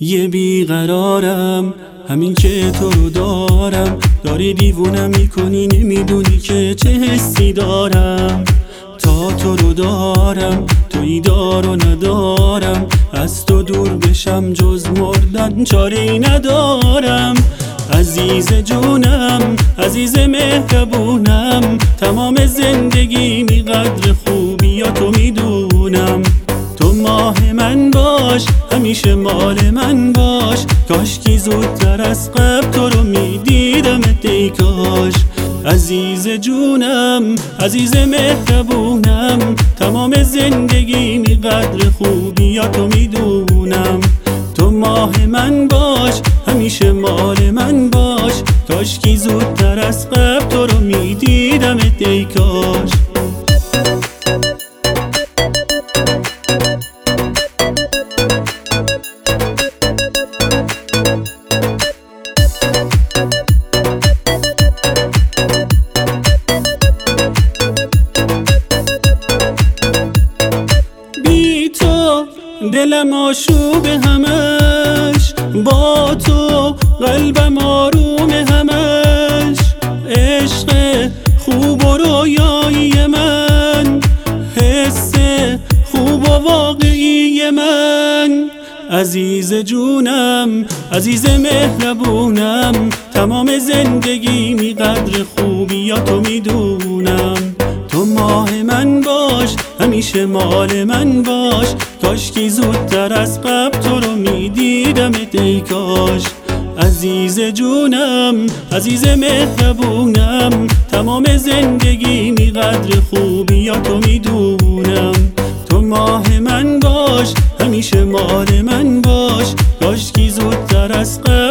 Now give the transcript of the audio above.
یه بیقرارم همین که تو رو دارم، داری دیوونم میکنی، نمیدونی که چه حسی دارم. تا تو رو دارم تویی دار و ندارم، از تو دور بشم جز مردن چاره‌ای ندارم. عزیز جونم، عزیز مهربونم، تمام زندگی می قدر خوبیاتو میدونم. تو ماه من باش، همیشه مال من باش، کاشکی زودتر از قبل تو رو میدیدمت ای کاش. عزیز جونم، عزیز مهربونم، تمام زندگی می قدر خوبیاتو میدونم. تو ماه من باش، همیشه مال من باش، کاشکی زودتر از قبل تو رو میدیدمت ای کاش. بی تو دلم آشوب همش، با تو قلبم آروم همش. عشق خوب و رویایی من، حس خوب و واقعی من. عزیز جونم، عزیز مهربونم، تمام زندگی می قدر خوبیاتو میدونم. تو ماه من باش، همیشه مال من باش، کاشکی زودتر از قبل تو رو میدیدمت ای کاش. عزیز جونم، عزیز مهربونم، تمام زندگی می قدر خوبیاتو میدونم. تو ماه من باش، همیشه مال من باش، کاشکی زودتر از قبل